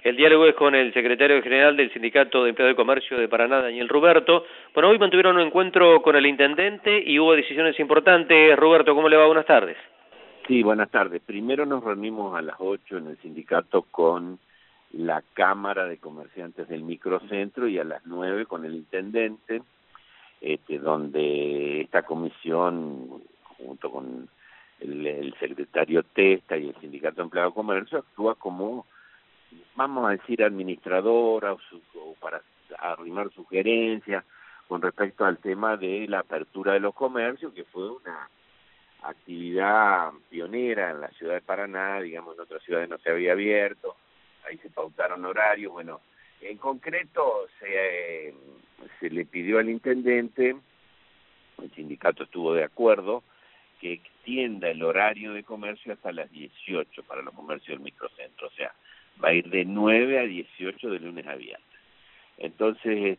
El diálogo es con el secretario general del Sindicato de Empleados de Comercio de Paraná, Daniel Ruberto. Bueno, hoy mantuvieron un encuentro con el intendente y hubo decisiones importantes. Ruberto, ¿cómo le va? Buenas tardes. Sí, buenas tardes. Primero nos reunimos a las 8 en el sindicato con la Cámara de Comerciantes del Microcentro y a las 9 con el intendente, donde esta comisión, junto con el secretario Testa y el Sindicato de Empleados de Comercio, actúa como, vamos a decir, administradora o para arrimar sugerencias con respecto al tema de la apertura de los comercios, que fue una actividad pionera en la ciudad de Paraná, digamos, en otras ciudades no se había abierto, ahí se pautaron horarios. Bueno, en concreto se le pidió al intendente, el sindicato estuvo de acuerdo, que extienda el horario de comercio hasta las 18 para los comercios del microcentro, o sea, va a ir de 9 a 18 de lunes a viernes. Entonces,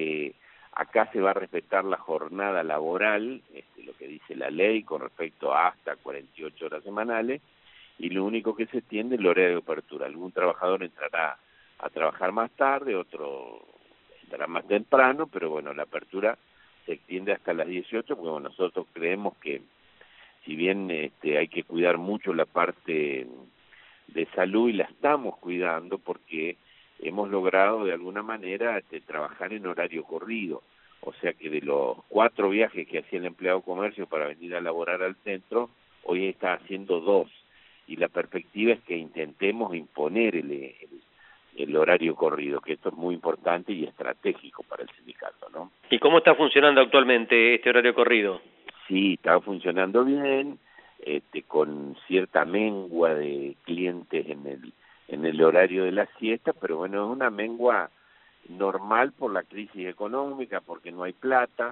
acá se va a respetar la jornada laboral, lo que dice la ley con respecto a hasta 48 horas semanales, y lo único que se extiende es el horario de apertura. Algún trabajador entrará a trabajar más tarde, otro entrará más temprano, pero bueno, la apertura se extiende hasta las 18, porque bueno, nosotros creemos que si bien hay que cuidar mucho la parte de salud, y la estamos cuidando porque hemos logrado de alguna manera trabajar en horario corrido, o sea que de los 4 viajes que hacía el empleado de comercio para venir a laborar al centro, hoy está haciendo 2, y la perspectiva es que intentemos imponer el horario corrido, que esto es muy importante y estratégico para el sindicato, ¿no? ¿Y cómo está funcionando actualmente este horario corrido? Sí, está funcionando bien, con cierta mengua de clientes en el horario de la siesta, pero bueno, es una mengua normal por la crisis económica, porque no hay plata,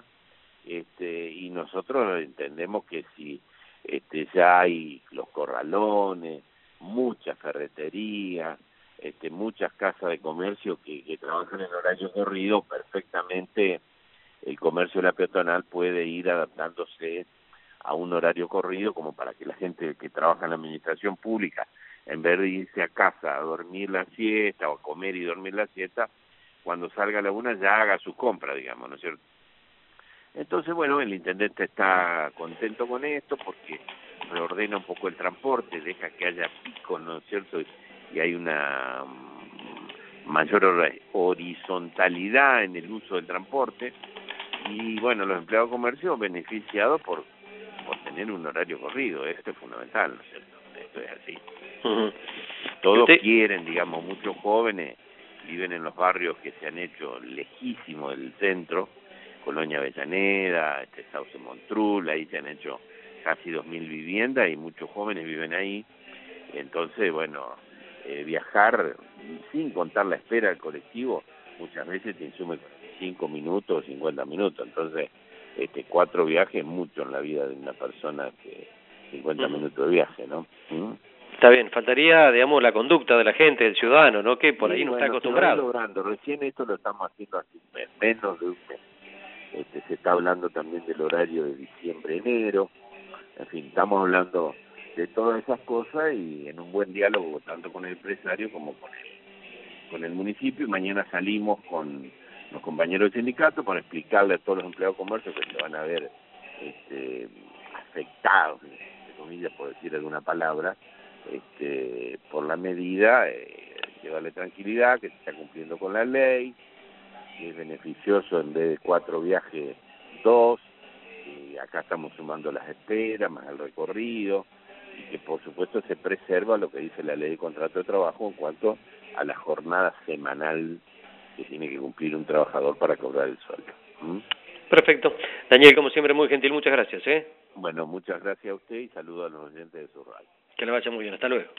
y nosotros entendemos que si ya hay los corralones, muchas ferreterías, muchas casas de comercio que trabajan en horario corrido, perfectamente el comercio de la peatonal puede ir adaptándose a un horario corrido, como para que la gente que trabaja en la administración pública, en vez de irse a casa a dormir la siesta o a comer y dormir la siesta, cuando salga a la una ya haga su compra, digamos, ¿no es cierto? Entonces, bueno, el intendente está contento con esto porque reordena un poco el transporte, deja que haya picos, ¿no es cierto? Y hay una mayor horizontalidad en el uso del transporte. Y bueno, los empleados de comercio beneficiados por tener un horario corrido. Esto es fundamental, ¿no es cierto? Esto es así. Uh-huh. Todos quieren, digamos, muchos jóvenes viven en los barrios que se han hecho lejísimos del centro, Colonia Avellaneda, Sauce Montrul, ahí se han hecho casi 2.000 viviendas y muchos jóvenes viven ahí. Entonces, bueno, viajar sin contar la espera del colectivo muchas veces te insume 5 minutos, 50 minutos. Entonces, 4 viajes es mucho en la vida de una persona, que 50 minutos de viaje, ¿no? Está bien, faltaría, digamos, la conducta de la gente, del ciudadano, ¿no? Que por ahí no está acostumbrado. Se va logrando. Recién esto lo estamos haciendo hace un mes, menos de un mes. Se está hablando también del horario de diciembre-enero. En fin, estamos hablando de todas esas cosas y en un buen diálogo tanto con el empresario como con el municipio. Y mañana salimos con los compañeros del sindicato para explicarle a todos los empleados de comercio que se van a ver afectados, entre comillas, por decir alguna palabra, por la medida, llevarle tranquilidad, que se está cumpliendo con la ley, que es beneficioso en vez de 4 viajes, 2, y acá estamos sumando las esperas, más el recorrido, y que por supuesto se preserva lo que dice la ley de contrato de trabajo en cuanto a la jornada semanal que tiene que cumplir un trabajador para cobrar el sueldo. Perfecto. Daniel, como siempre, muy gentil, muchas gracias, Bueno, muchas gracias a usted y saludo a los oyentes de su radio. Que le vaya muy bien, hasta luego.